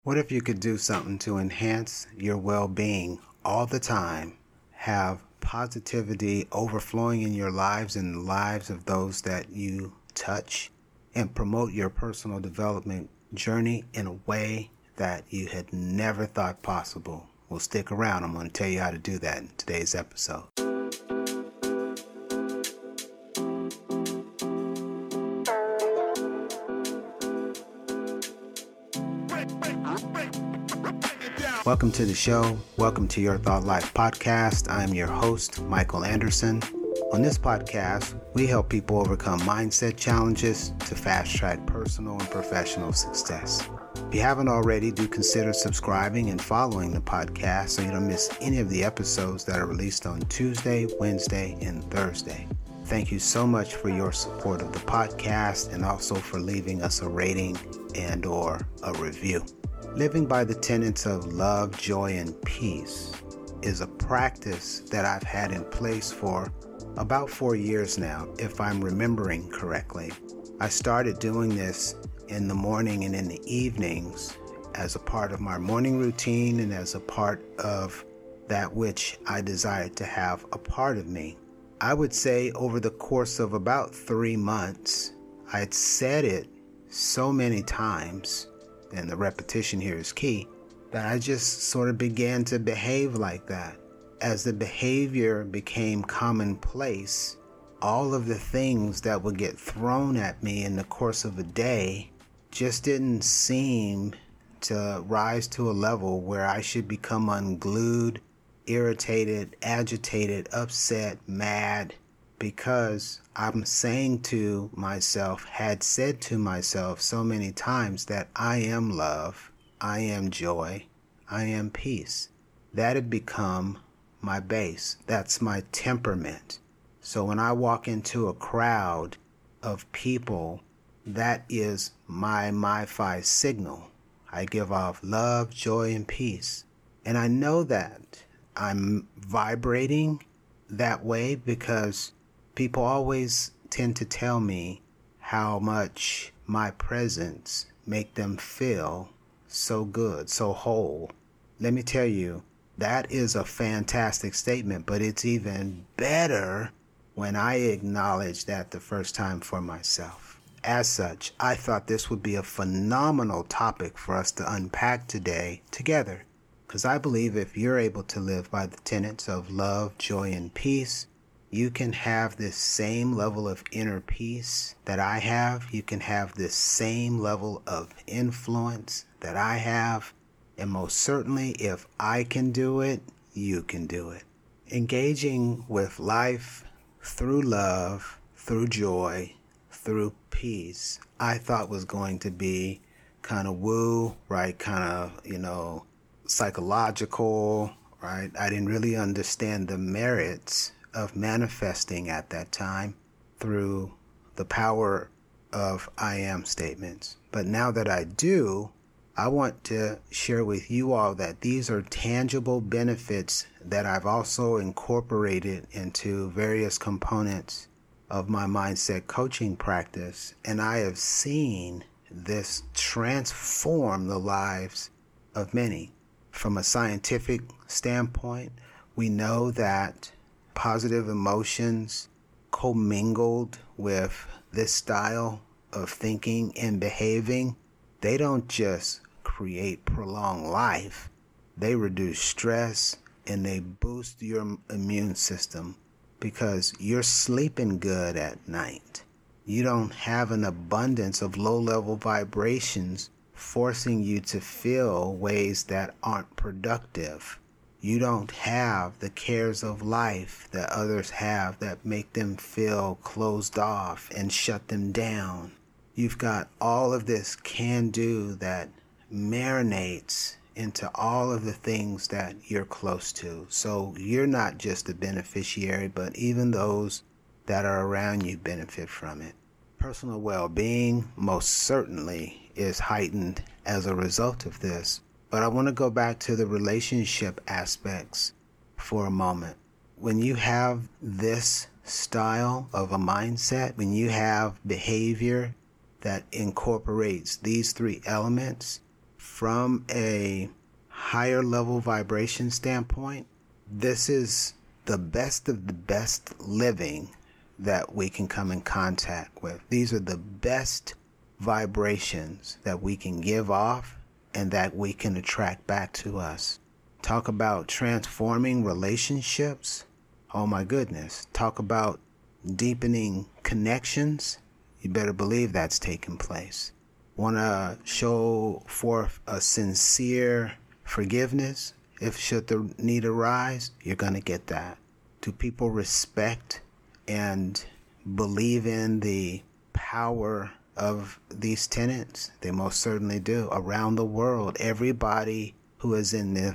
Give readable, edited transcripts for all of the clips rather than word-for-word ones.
What if you could do something to enhance your well-being all the time, have positivity overflowing in your lives and the lives of those that you touch, and promote your personal development journey in a way that you had never thought possible? Well, stick around. I'm going to tell you how to do that in today's episode. Welcome to the show. Welcome to Your Thought Life podcast. I'm your host, Michael Anderson. On this podcast, we help people overcome mindset challenges to fast track personal and professional success. If you haven't already, do consider subscribing and following the podcast so you don't miss any of the episodes that are released on Tuesday, Wednesday, and Thursday. Thank you so much for your support of the podcast and also for leaving us a rating and or a review. Living by the tenets of love, joy, and peace is a practice that I've had in place for about 4 years now, if I'm remembering correctly. I started doing this in the morning and in the evenings as a part of my morning routine and as a part of that which I desired to have a part of me. I would say over the course of about 3 months, I'd said it so many times, and the repetition here is key, that I just sort of began to behave like that. As the behavior became commonplace, all of the things that would get thrown at me in the course of a day just didn't seem to rise to a level where I should become unglued, irritated, agitated, upset, mad, because I'm saying to myself, had said to myself so many times that I am love, I am joy, I am peace. That had become my base. That's my temperament. So when I walk into a crowd of people, that is my MiFi signal. I give off love, joy, and peace. And I know that I'm vibrating that way because people always tend to tell me how much my presence make them feel so good, so whole. Let me tell you, that is a fantastic statement, but it's even better when I acknowledge that the first time for myself. As such, I thought this would be a phenomenal topic for us to unpack today together, because I believe if you're able to live by the tenets of love, joy, and peace, you can have this same level of inner peace that I have. You can have this same level of influence that I have. And most certainly, if I can do it, you can do it. Engaging with life through love, through joy, through peace, I thought was going to be kind of woo, right? Kind of, psychological, right? I didn't really understand the merits of manifesting at that time through the power of I am statements. But now that I do, I want to share with you all that these are tangible benefits that I've also incorporated into various components of my mindset coaching practice. And I have seen this transform the lives of many. From a scientific standpoint, we know that positive emotions commingled with this style of thinking and behaving, they don't just create prolonged life. They reduce stress and they boost your immune system because you're sleeping good at night. You don't have an abundance of low-level vibrations forcing you to feel ways that aren't productive. You don't have the cares of life that others have that make them feel closed off and shut them down. You've got all of this can-do that marinates into all of the things that you're close to. So you're not just a beneficiary, but even those that are around you benefit from it. Personal well-being most certainly is heightened as a result of this. But I want to go back to the relationship aspects for a moment. When you have this style of a mindset, when you have behavior that incorporates these three elements, from a higher level vibration standpoint, this is the best of the best living that we can come in contact with. These are the best vibrations that we can give off and that we can attract back to us. Talk about transforming relationships. Oh my goodness. Talk about deepening connections. You better believe that's taking place. Want to show forth a sincere forgiveness? If should the need arise, you're going to get that. Do people respect and believe in the power of these tenets? They most certainly do. Around the world, everybody who is in the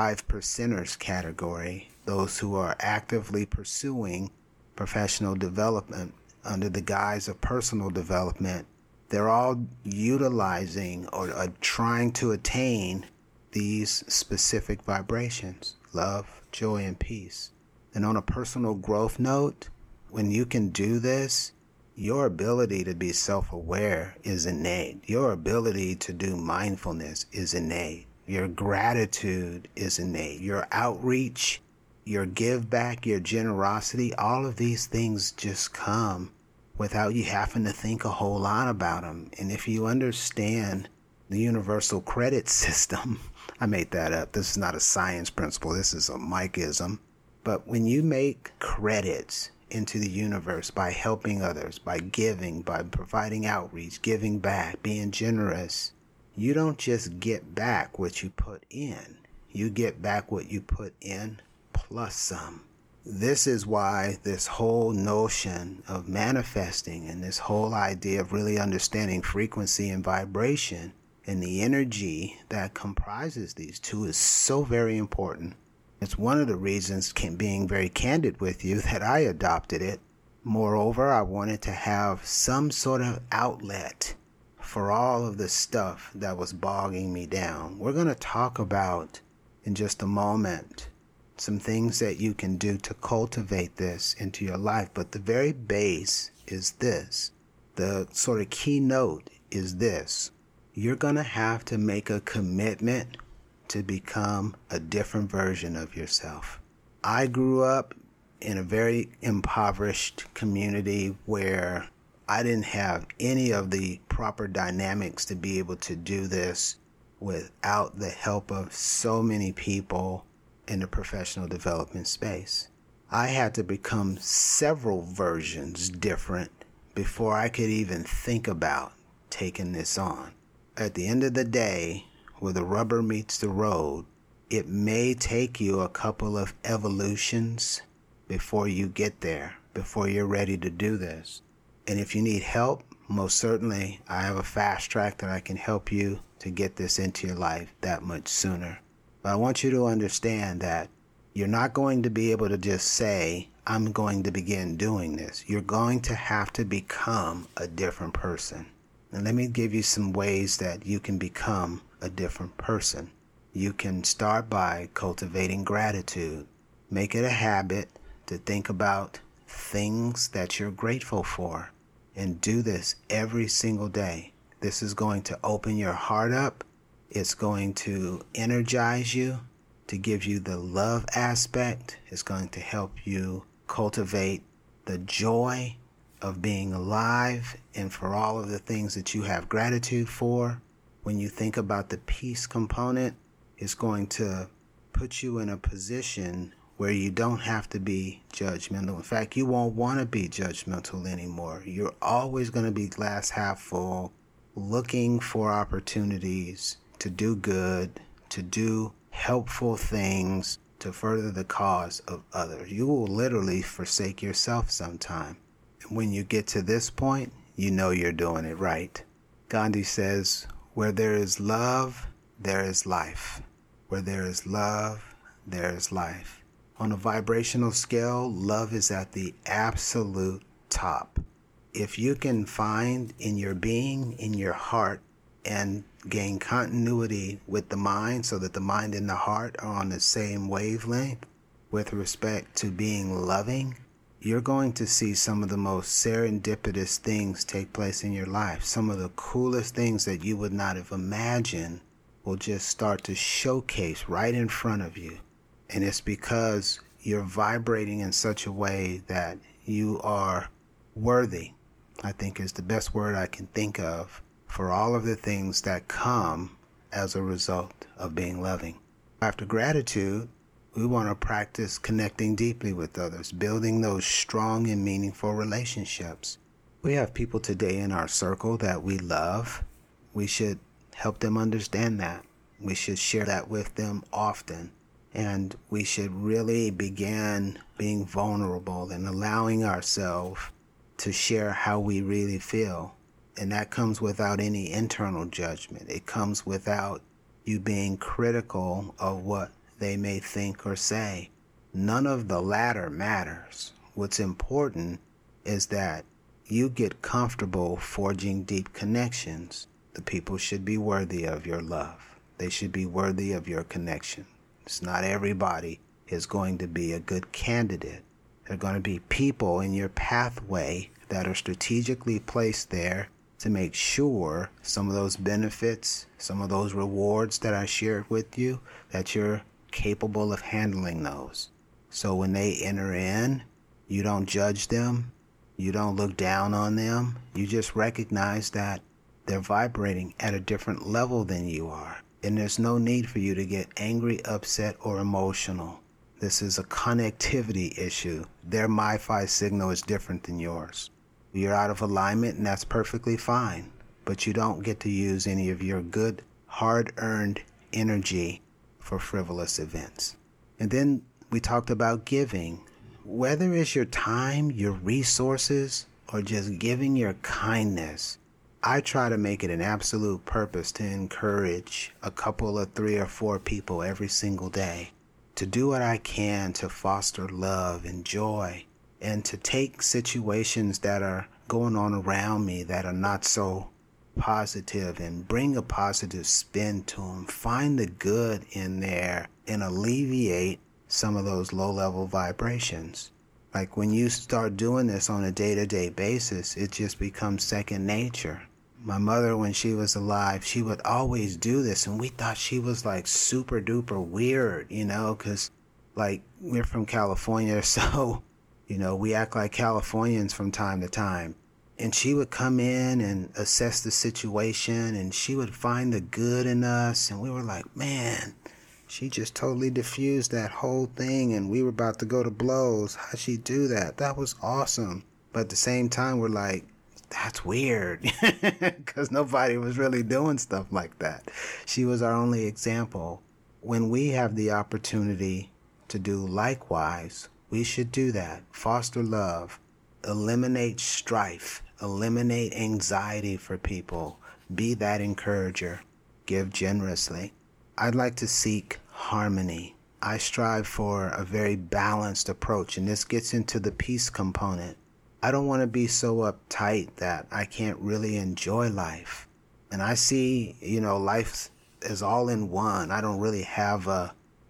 5%ers category, those who are actively pursuing professional development under the guise of personal development, they're all utilizing or trying to attain these specific vibrations: love, joy, and peace. And on a personal growth note, when you can do this, your ability to be self-aware is innate. Your ability to do mindfulness is innate. Your gratitude is innate. Your outreach, your give back, your generosity, all of these things just come without you having to think a whole lot about them. And if you understand the universal credit system, I made that up. This is not a science principle. This is a Mikeism. But when you make credits into the universe by helping others, by giving, by providing outreach, giving back, being generous, you don't just get back what you put in. You get back what you put in plus some. This is why this whole notion of manifesting and this whole idea of really understanding frequency and vibration and the energy that comprises these two is so very important. It's one of the reasons, being very candid with you, that I adopted it. Moreover, I wanted to have some sort of outlet for all of the stuff that was bogging me down. We're going to talk about in just a moment some things that you can do to cultivate this into your life. But the very base is this. The sort of keynote is this. You're going to have to make a commitment to become a different version of yourself. I grew up in a very impoverished community where I didn't have any of the proper dynamics to be able to do this without the help of so many people in the professional development space. I had to become several versions different before I could even think about taking this on. At the end of the day, where the rubber meets the road, it may take you a couple of evolutions before you get there, before you're ready to do this. And if you need help, most certainly I have a fast track that I can help you to get this into your life that much sooner. But I want you to understand that you're not going to be able to just say, I'm going to begin doing this. You're going to have to become a different person. And let me give you some ways that you can become a different person. You can start by cultivating gratitude. Make it a habit to think about things that you're grateful for, and do this every single day. This is going to open your heart up. It's going to energize you, to give you the love aspect. It's going to help you cultivate the joy of being alive and for all of the things that you have gratitude for. When you think about the peace component, it's going to put you in a position where you don't have to be judgmental. In fact, you won't want to be judgmental anymore. You're always going to be glass half full, looking for opportunities to do good, to do helpful things, to further the cause of others. You will literally forsake yourself sometime. And when you get to this point, you know you're doing it right. Gandhi says, where there is love, there is life. Where there is love, there is life. On a vibrational scale, love is at the absolute top. If you can find in your being, in your heart, and gain continuity with the mind so that the mind and the heart are on the same wavelength with respect to being loving, you're going to see some of the most serendipitous things take place in your life. Some of the coolest things that you would not have imagined will just start to showcase right in front of you. And it's because you're vibrating in such a way that you are worthy, I think is the best word I can think of, for all of the things that come as a result of being loving. After gratitude, we want to practice connecting deeply with others, building those strong and meaningful relationships. We have people today in our circle that we love. We should help them understand that. We should share that with them often. And we should really begin being vulnerable and allowing ourselves to share how we really feel. And that comes without any internal judgment. It comes without you being critical of what they may think or say. None of the latter matters. What's important is that you get comfortable forging deep connections. The people should be worthy of your love. They should be worthy of your connection. It's not everybody is going to be a good candidate. There are going to be people in your pathway that are strategically placed there to make sure some of those benefits, some of those rewards that I shared with you, that you're capable of handling those. So when they enter in, you don't judge them, you don't look down on them, you just recognize that they're vibrating at a different level than you are. And there's no need for you to get angry, upset, or emotional. This is a connectivity issue. Their MiFi signal is different than yours. You're out of alignment, and that's perfectly fine. But you don't get to use any of your good, hard-earned energy for frivolous events. And then we talked about giving. Whether it's your time, your resources, or just giving your kindness, I try to make it an absolute purpose to encourage a couple of 3 or 4 people every single day to do what I can to foster love and joy, and to take situations that are going on around me that are not so positive and bring a positive spin to them. Find the good in there and alleviate some of those low-level vibrations. Like when you start doing this on a day-to-day basis, it just becomes second nature. My mother, when she was alive, she would always do this, and we thought she was like super duper weird, because like we're from California, so we act like Californians from time to time. And she would come in and assess the situation, and she would find the good in us. And we were like, man, she just totally diffused that whole thing, and we were about to go to blows. How'd she do that? That was awesome. But at the same time, we're like, that's weird, because nobody was really doing stuff like that. She was our only example. When we have the opportunity to do likewise, we should do that. Foster love, eliminate strife, eliminate anxiety for people, be that encourager, give generously. I'd like to seek harmony. I strive for a very balanced approach, and this gets into the peace component. I don't want to be so uptight that I can't really enjoy life. And I see, life is all in one. I don't really have a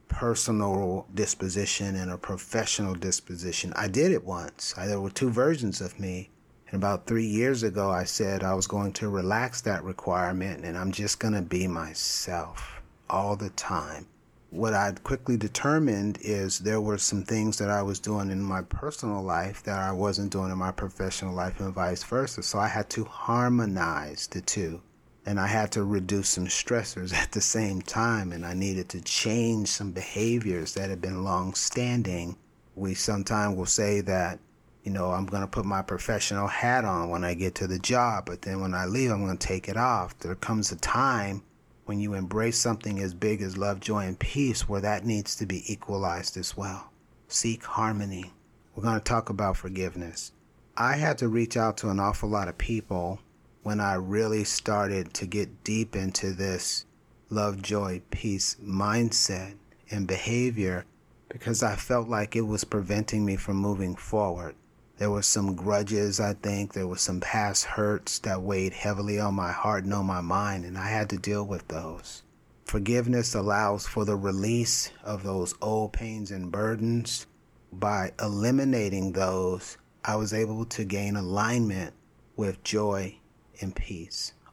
personal disposition and a professional disposition. I did it once. There were 2 versions of me. And about 3 years ago, I said I was going to relax that requirement, and I'm just going to be myself all the time. What I'd quickly determined is there were some things that I was doing in my personal life that I wasn't doing in my professional life, and vice versa. So I had to harmonize the two, and I had to reduce some stressors at the same time, and I needed to change some behaviors that had been long-standing. We sometimes will say that, I'm going to put my professional hat on when I get to the job, but then when I leave, I'm going to take it off. There comes a time when you embrace something as big as love, joy, and peace, where that needs to be equalized as well. Seek harmony. We're going to talk about forgiveness. I had to reach out to an awful lot of people when I really started to get deep into this love, joy, peace mindset and behavior, because I felt like it was preventing me from moving forward. There were some grudges, I think. There were some past hurts that weighed heavily on my heart and on my mind, and I had to deal with those. Forgiveness allows for the release of those old pains and burdens. By eliminating those, I was able to gain alignment with joy and peace.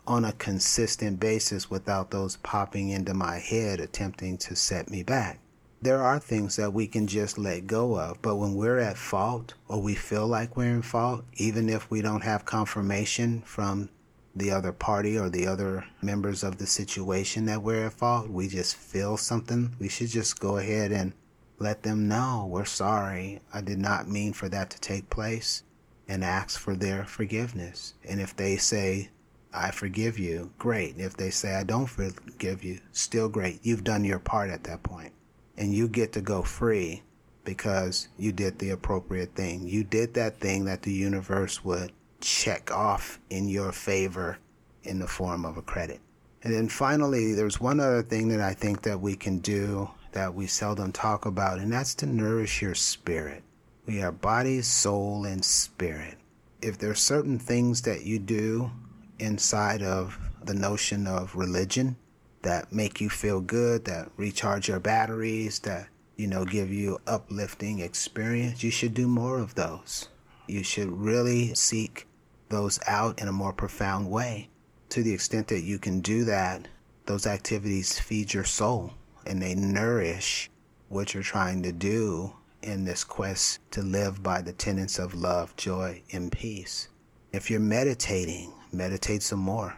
on a consistent basis without those popping into my head attempting to set me back. There are things that we can just let go of, but when we're at fault or we feel like we're in fault, even if we don't have confirmation from the other party or the other members of the situation that we're at fault, we just feel something, we should just go ahead and let them know, we're sorry, I did not mean for that to take place, and ask for their forgiveness. And if they say, I forgive you, great. If they say, I don't forgive you, still great. You've done your part at that point. And you get to go free because you did the appropriate thing. You did that thing that the universe would check off in your favor in the form of a credit. And then finally, there's one other thing that I think that we can do that we seldom talk about, and that's to nourish your spirit. We are body, soul, and spirit. If there's certain things that you do inside of the notion of religion that make you feel good, that recharge your batteries, that, give you uplifting experience, you should do more of those. You should really seek those out in a more profound way. To the extent that you can do that, those activities feed your soul and they nourish what you're trying to do in this quest to live by the tenets of love, joy, and peace. If you're meditating, meditate some more.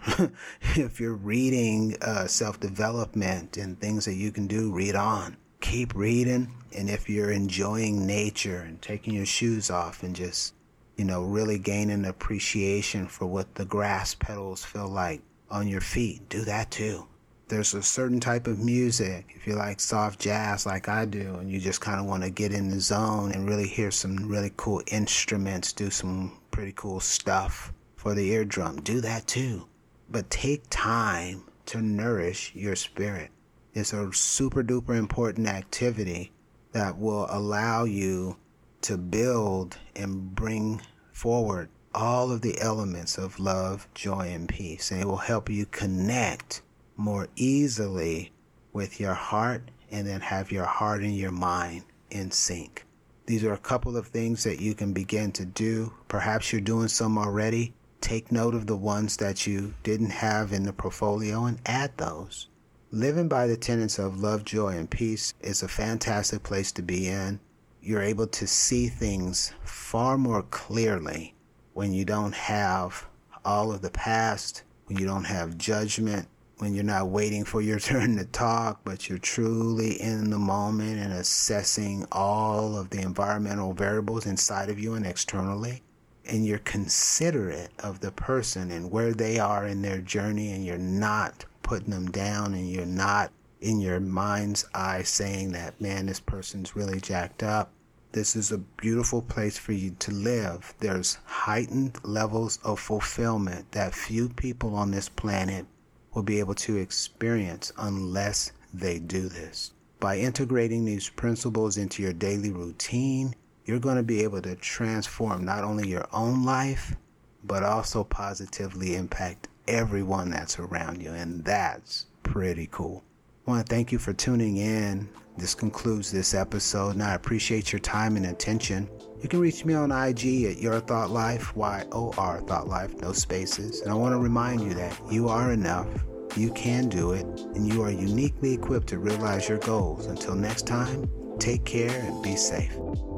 If you're reading self-development and things that you can do, read on. Keep reading. And if you're enjoying nature and taking your shoes off and just, really gaining appreciation for what the grass petals feel like on your feet, do that too. There's a certain type of music, if you like soft jazz like I do, and you just kind of want to get in the zone and really hear some really cool instruments, do some pretty cool stuff for the eardrum, do that too. But take time to nourish your spirit. It's a super duper important activity that will allow you to build and bring forward all of the elements of love, joy, and peace. And it will help you connect more easily with your heart and then have your heart and your mind in sync. These are a couple of things that you can begin to do. Perhaps you're doing some already. Take note of the ones that you didn't have in the portfolio and add those. Living by the tenets of love, joy, and peace is a fantastic place to be in. You're able to see things far more clearly when you don't have all of the past, when you don't have judgment, when you're not waiting for your turn to talk, but you're truly in the moment and assessing all of the environmental variables inside of you and externally. And you're considerate of the person and where they are in their journey, and you're not putting them down, and you're not in your mind's eye saying that, man, this person's really jacked up. This is a beautiful place for you to live. There's heightened levels of fulfillment that few people on this planet will be able to experience unless they do this. By integrating these principles into your daily routine, you're going to be able to transform not only your own life, but also positively impact everyone that's around you. And that's pretty cool. I want to thank you for tuning in. This concludes this episode, and I appreciate your time and attention. You can reach me on IG at Your Thought Life, YOR Thought Life, no spaces. And I want to remind you that you are enough, you can do it, and you are uniquely equipped to realize your goals. Until next time, take care and be safe.